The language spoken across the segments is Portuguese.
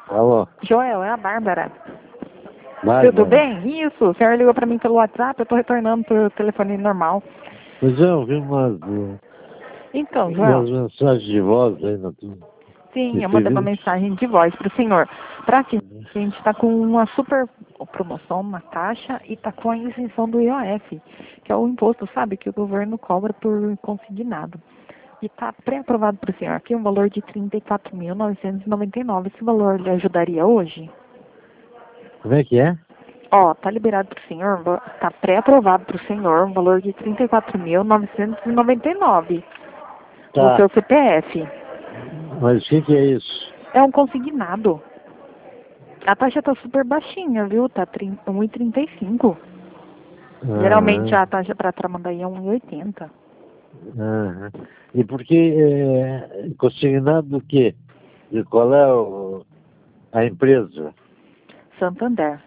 Alô, Joel, é a Bárbara. Bárbara. Tudo bem? Isso, o senhor ligou para mim pelo WhatsApp, eu estou retornando pelo telefone normal. Pois é, eu vi umas Então, Joel, mensagens de voz aí na tua. sim, eu mandei uma mensagem de voz para o senhor. Para que a gente está com uma super promoção, uma taxa, e está com a isenção do IOF, que é o imposto, sabe, que o governo cobra por consignado. E está pré-aprovado para o senhor aqui um valor de R$ 34.999. Esse valor lhe ajudaria hoje? Como é que é? Ó, tá liberado pro senhor, tá pré-aprovado pro senhor um valor de R$ 34.999 no Tá, seu CPF. mas o que é isso? É um consignado. A taxa tá super baixinha, viu? Tá 1,35. Geralmente Aham, a taxa para Tramandaí é 1,80. aham. E por que consignado do quê? De qual é a empresa? Santander.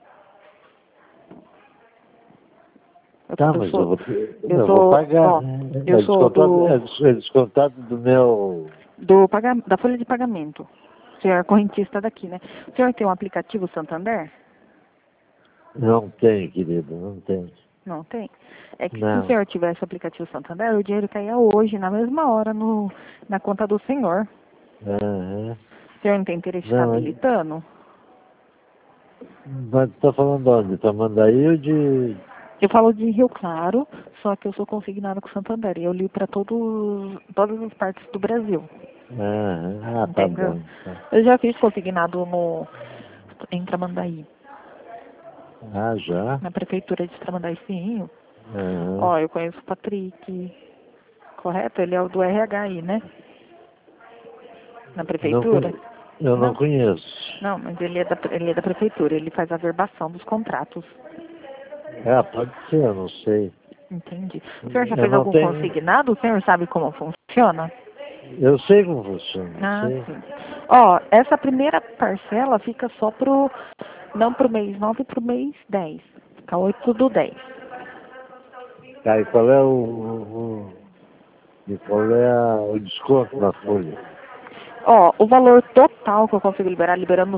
Tá, Eu mas eu sou, vou, eu eu vou sou, pagar. ó, eu sou É descontado do meu. da folha de pagamento. O senhor é correntista daqui, né? O senhor tem um aplicativo Santander? Não tem, querido, não tem. Não tem. É que se o Não. senhor tivesse o aplicativo Santander, o dinheiro caía hoje, na mesma hora, na conta do senhor. Aham. O senhor não tem interesse em estar Não, habilitando? mas tá falando onde? Tamandaí ou de. Eu falo de Rio Claro, só que eu sou consignada com Santander. E eu ligo para todas as partes do Brasil. Ah, tá Entendeu? bom. Então. Eu já fiz consignado em Tramandaí, Ah, já? na prefeitura de Tramandaí, sim. Aham. Ó, eu conheço o Patrick, correto? Ele é o do RH aí, né? Na Não, prefeitura? eu não Não? conheço. Não, mas ele é da prefeitura, ele faz a verbação dos contratos. Ah, pode ser, eu não sei. Entendi. O senhor já Eu fez não algum tenho. consignado? O senhor sabe como funciona? Eu sei como funciona, eu Ah, sei. sim. Ó, essa primeira parcela fica só não pro mês 9, pro mês 10. Fica 8/10. Tá, e qual é e qual é o desconto na folha? Ó, o valor total que eu consigo liberar, liberando os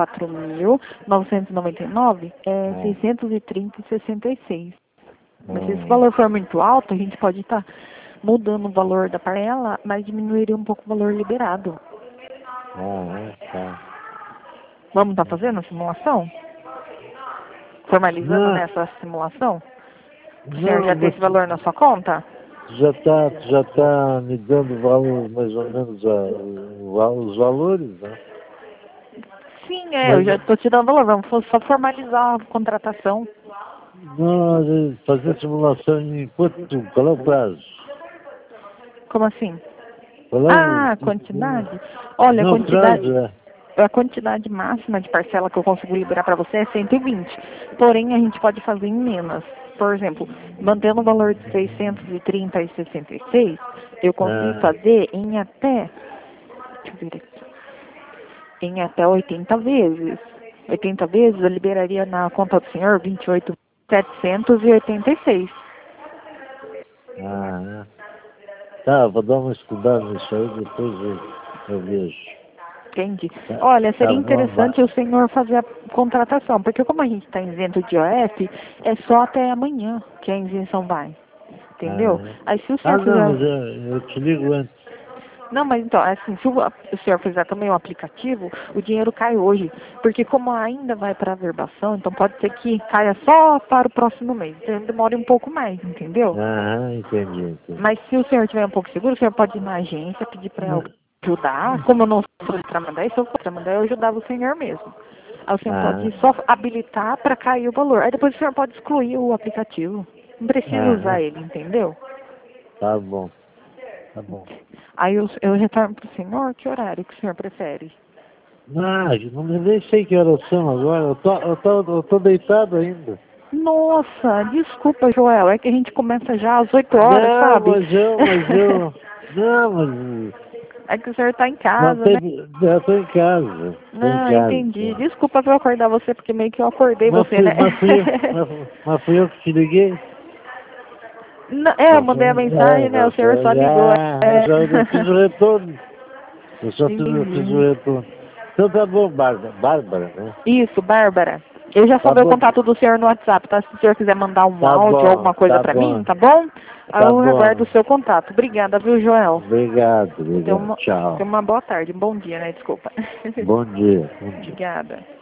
34.999, é Ah, 630,66. Mas se esse ah, valor for muito alto, a gente pode estar mudando o valor da parcela, mas diminuiria um pouco o valor liberado. tá. Vamos estar fazendo a simulação? Formalizando Não, nessa simulação? O senhor não, já tem mas esse valor na sua conta? tu já tá me dando valor, mais ou menos os valores, né? Sim, eu Mas já estou te dando valor. Vamos só formalizar a contratação. não, fazer simulação em qual é o prazo? Como assim? Qual é Ah, quantidade? Olha, não, o prazo é. a quantidade máxima de parcela que eu consigo liberar para você é 120. Porém, a gente pode fazer em menos. Por exemplo, mantendo o valor de 630,66, eu consigo Ah, fazer em até, deixa eu ver aqui, em até 80 vezes. 80 vezes eu liberaria na conta do senhor 28.786. ah, tá, vou dar uma estudada nisso aí, depois eu vejo. Entende? Tá, Olha, tá seria bom, interessante o senhor fazer a contratação, porque como a gente está isento de IOF, é só até amanhã que a isenção vai. Entendeu? Aí se o senhor não, fizer. mas eu te ligo antes. Não, mas então, assim, se o senhor fizer também o aplicativo, o dinheiro cai hoje. Porque como ainda vai para a verbação, então pode ser que caia só para o próximo mês. Então demore um pouco mais, entendeu? Entendi. Mas se o senhor tiver um pouco seguro, o senhor pode ir na agência, pedir para alguém ajudar. Como eu não sou de Tramandaí, se eu for de Tramandaí, eu ajudava o senhor mesmo. Aí o senhor pode só habilitar para cair o valor. Aí depois o senhor pode excluir o aplicativo. Não precisa usar ele, entendeu? Tá bom, tá bom. Aí eu retorno para o senhor, que horário que o senhor prefere? Não nem sei que horas são agora, eu tô deitado ainda. Nossa, desculpa, Joel, é que a gente começa já às 8 horas, Não, sabe? não, mas É que o senhor está em não casa, né? teve, eu tô em casa, Não, entendi. Desculpa eu acordar você, porque meio que eu acordei Mas você, né? fui eu que te liguei? Não, eu mandei a mensagem, né? O senhor só ligou. Eu fiz o retorno. Eu só fiz o Entendi. retorno. Então tá bom, Bárbara, né? Isso, Bárbara. Eu já Tá salvei o bom. contato do senhor no WhatsApp, tá? Se o senhor quiser mandar um Tá áudio bom, ou alguma coisa tá pra bom. mim, tá bom? Tá Eu bom. aguardo o seu contato. Obrigada, viu, Joel? Obrigado. Tenha Tchau. uma boa tarde, um bom dia, né? Desculpa. Bom dia. Bom dia. Obrigada.